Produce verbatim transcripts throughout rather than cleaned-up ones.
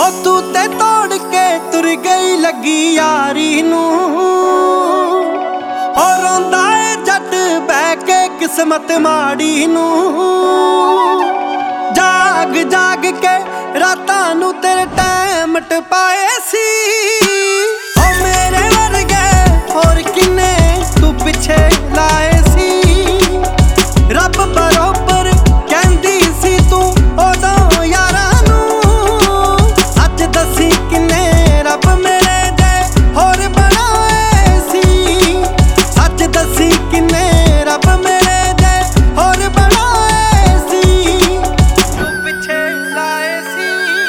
हो तू ते तोड़ के तुर गई लगी यारी नू, हो रोंदा है जट बह के किस्मत माड़ी नू। जाग जाग के रातां नू तेरे टाइम टपाए सी, ओ मेरे वर्गे होर किन्ने तू पिछे लाए सी। रब बरोबर कहंदी सी तू ओदों यारां नू, सच दसी किन्ने रब मेरे दे होर बनाए सी। सच दसी किन्ने रब मेरे दे होर बनाए सी, तू पिछे लाए सी।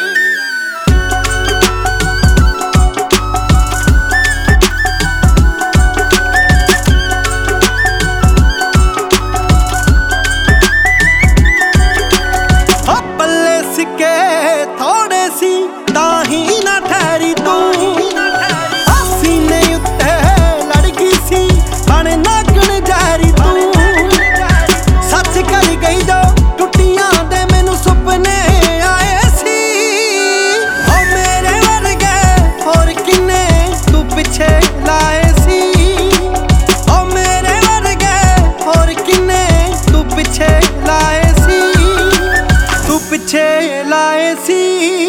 हो पल्ले सिक्के थोड़े सी ताही ना ठहरी तू, सीने उत्ते लड़ गई सी बन नागण जहरी तू। सच कर गई जो टुटियां दे मैनू सुपने आए सी, ओ मेरे वर्गे होर किन्ने तू पिछे लाए सी। ओ मेरे वर्गे होर किन्ने तू पिछे लाए सी, तू पिछे लाए सी।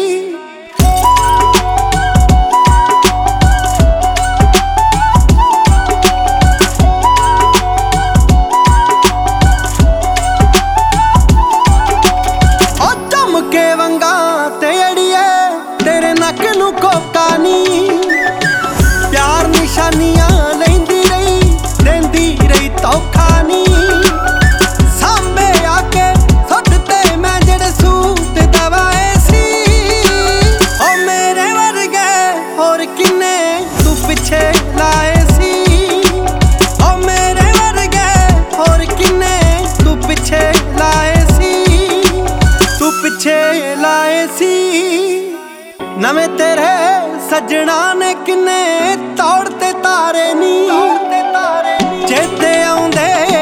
ओ चमके वंगा ते अड़िए तेरे नक नू कोका नी, प्यार निशानियां लैंदी रही देंदी रही धोखा नी। सामने आके सुट ते मैं जेड़े सूट दवाए सी, ओ मेरे वर्गे होर किन्ने तू पिछे लाए सी। ओ मेरे वर्गे होर किन्ने तू पिछे लाए सी, तू पिछे लाए सी। नवे तेरे सजना ने किन्ने तोड़ ते तारे नी, चेते आउंदे